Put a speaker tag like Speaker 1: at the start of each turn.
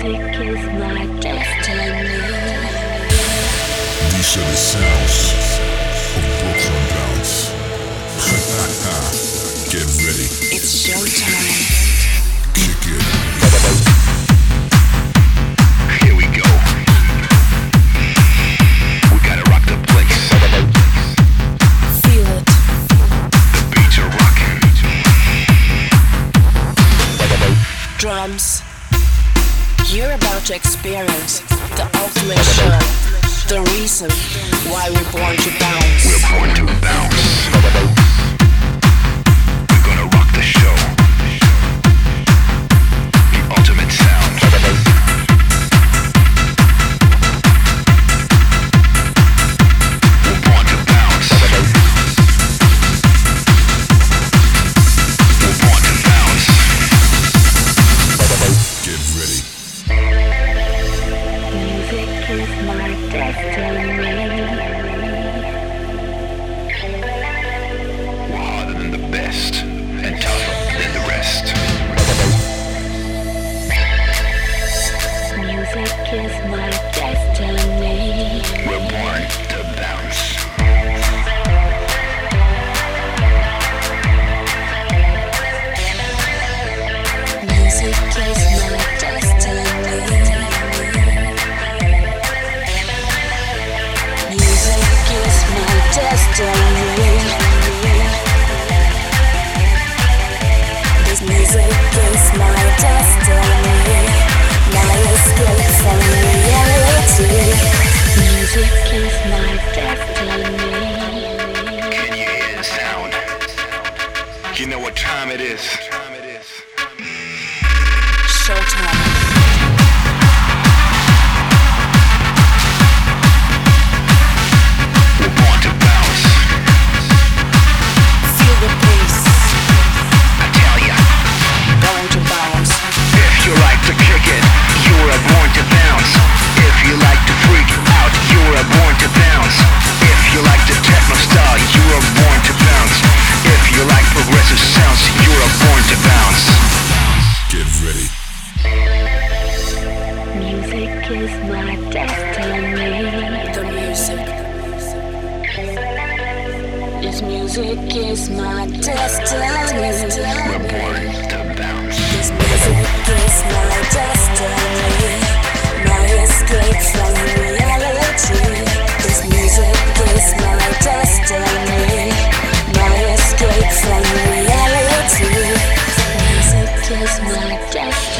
Speaker 1: Music is my destiny.
Speaker 2: These are the sounds of Brooklyn Bounce. Get ready.
Speaker 1: It's showtime.
Speaker 2: Kick it.
Speaker 3: Here we go. We gotta rock the place.
Speaker 1: Feel it.
Speaker 3: The beats are rocking.
Speaker 1: Drums. You're about to experience the ultimate show. The reason why we're born to bounce.
Speaker 3: We're born to bounce. We're gonna rock the show. The ultimate sound. We're born to bounce. We're born to bounce.
Speaker 2: Get ready.
Speaker 1: Music is my destiny.
Speaker 3: We're harder than the best and tougher than the rest.
Speaker 1: Music is my destiny.
Speaker 3: We're born to bounce.
Speaker 1: Music is my destiny. Music is my destiny. This music is my destiny. My escape from reality. Music is my destiny.
Speaker 3: Can you hear the sound? You know what time it is.
Speaker 1: Showtime.
Speaker 3: We're born to bounce.
Speaker 1: Feel the pace.
Speaker 3: I tell ya,
Speaker 1: Going to bounce.
Speaker 3: if you like to kick it, you were born to bounce. If you like to freak out, you were born to bounce. If you like the techno style, you were born to bounce. If you like progressive sounds, you were born to bounce.
Speaker 2: Get ready.
Speaker 1: Music is my destiny. The music. This music is my destiny.
Speaker 3: We're born to bounce.
Speaker 1: This music is my destiny. My escape from reality. This music is my destiny. My escape from reality. Music is my destiny.